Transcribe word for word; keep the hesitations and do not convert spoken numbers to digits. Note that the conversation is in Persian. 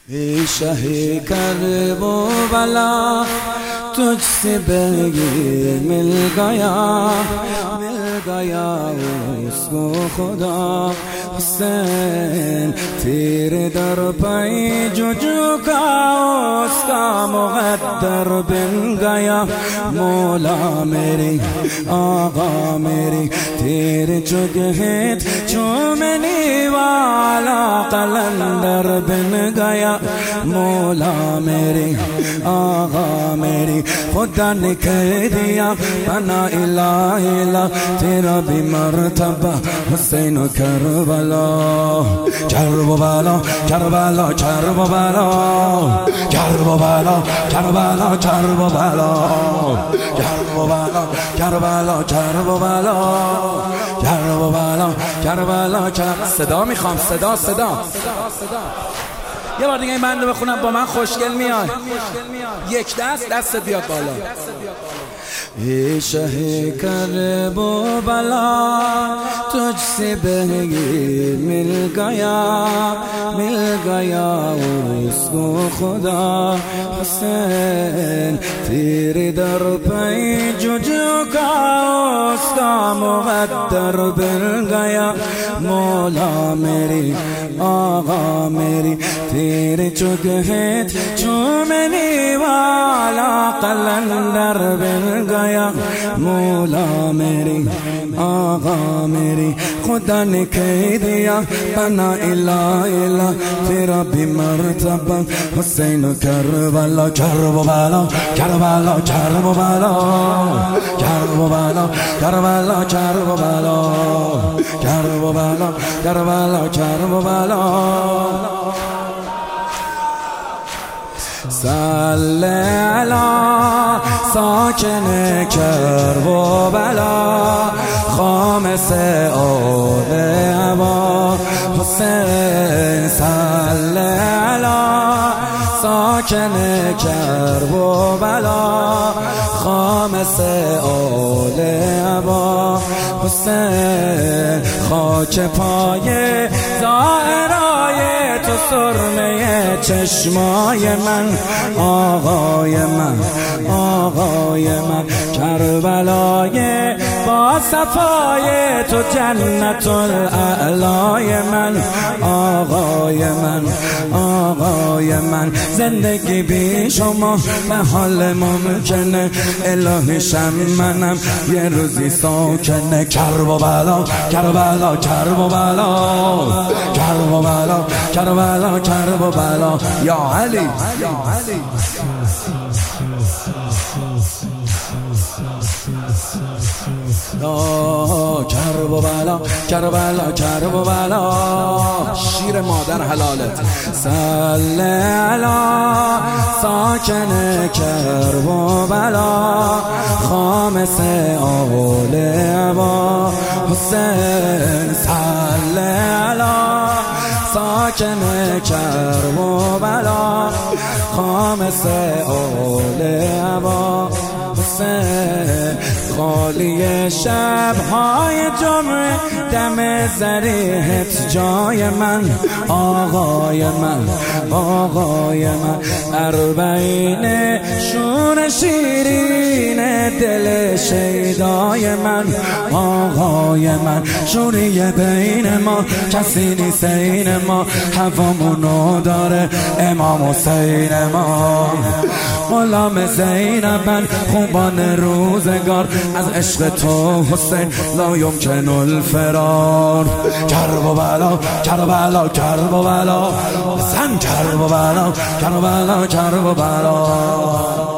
ای شه کرب و بلا تجھ سے بغیر مل گیا مل گیا اس کو خدا حسین تیرے در پہ جو جھکا اس کا مقدر بن گیا مولا میری آقا میری تیرے جگہت چومنے والا قلندر بن گیا مولا میری آقا میری خدا نے کہہ دیا بنا الہ الا تیرا بھی مرتبہ حسین و کربلا کرب و بلا کربلا کرب و بلا کرب و بلا کربلا کرب و بلا کرب و بلا کربلا کرب و بلا کرب و بلا کربلا کرب. صدا میخوام، صدا صدا یه بار دیگه این بنده بخونم با من خوشگل میاد. یک دست دست بیاد بالا. ای شه کرب و بلا تجھ سے بغیر مل گیا مل گیا اس کو خدا حسین تیرے در پہ جو جھکا اس کا مقدر بن گیا مولا میری آقا میری تیرے جگہت چومنے والا قلندر بن گیا مولا میری آقا میری خدا نے کہہ دیا بنا الہ الا تیرا بھی مرتبہ حسین و کربلا کرب و بلا کربلا کرب و بلا کرب و بلا کربلا کرب و بلا کرب و بلا کربلا کرب و بلا. صلی علی ساکن کرب و بلا خامس آل ابا حسین صلی علی ساکن کرب و بلا خامس آل ابا حسین خاک پای زائرای تو سرمه چشمای من آقای من آقای من کربلای با صفای تو جنت الاعلای من آقای من آقای من زندگی بی شما محال ممکنه الهیشم منم یه روزی ساکنه کرب و بلا کربلا کرب و بلا کرب و بلا کربلا کرب و بلا یا علی یا علی کرب و بلا کربلا کرب و بلا شیر مادر حلالت صلی علی ساکن کرب و بلا خامس آل ابا حسین صلی علی ساکن کرب و بلا خامس آل ابا حسین خالی شب‌های جمعه دم ضریحت جای من آقای من آقای من اربعین شور شیرین دل شیدای من آقای من شوری بین ما کسی نیست این ما هوامونو داره امام حسین ما غلام زینبن خوبان روزگار از عشق تو حسین لا یمکن الفرار کرب و بلا کربلا کرب و بلا زن کرب و بلا کربلا کرب و بلا.